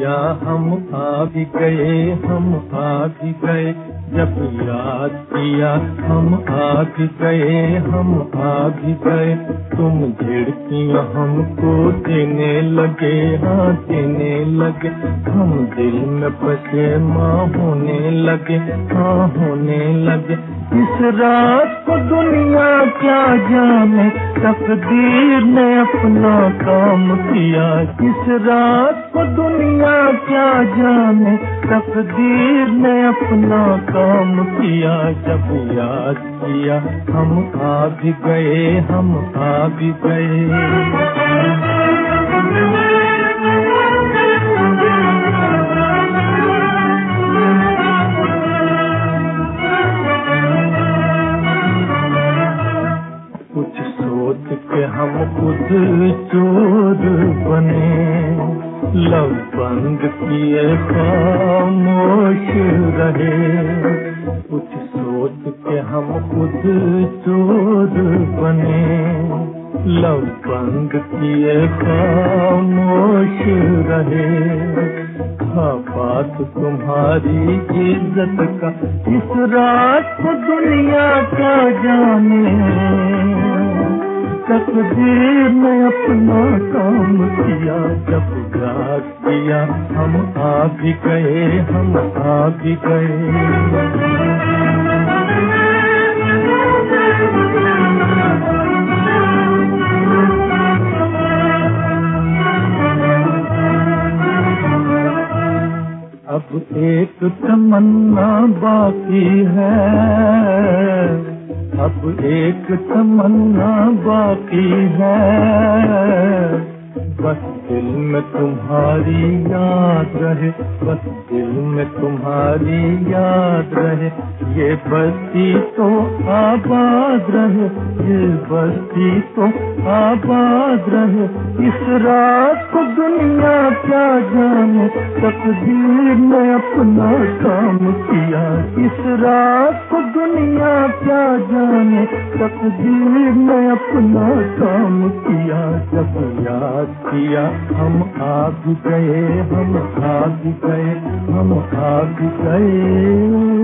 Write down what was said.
किया हम आ भी गए, हम आ भी गए। जब याद किया हम आ भी गए, हम आ भी गए। तुम झिड़कियाँ हमको देने लगे, हाँ देने लगे। हम दिल में बसे माँ होने लगे, हाँ होने लगे। इस रात को दुनिया क्या जाने, तकदीर ने अपना काम किया। इस रात को दुनिया क्या जाने, तकदीर ने अपना काम किया। जब याद किया हम आ भी गए, हम आ भी गए। कुछ सोच के हम खुद चोर बने, लब बंद किए खामोश रहे। कुछ सोच के हम खुद चोर बने, लब बंद किए खामोश रहे। हाँ बात तुम्हारी इज्जत का, इस रात को दुनिया क्या जाने। तकदीर ने अपना काम किया। जब याद किया हम आ भी गए, हम आ भी गए। अब एक तमन्ना बाकी है, अब एक तमन्ना बाकी है। बस दिल में तुम्हारी याद रहे, बस दिल में तुम्हारी याद रहे। ये बस्ती तो आबाद रहे, ये बस्ती तो आबाद रहे। इस रात को दुनिया क्या जाने, तकदीर ने अपना काम किया। इस रात को दुनिया क्या जाने, तकदीर ने अपना काम किया। जब याद किया हम आ भी गए, हम आ भी गए, हम आ भी गए।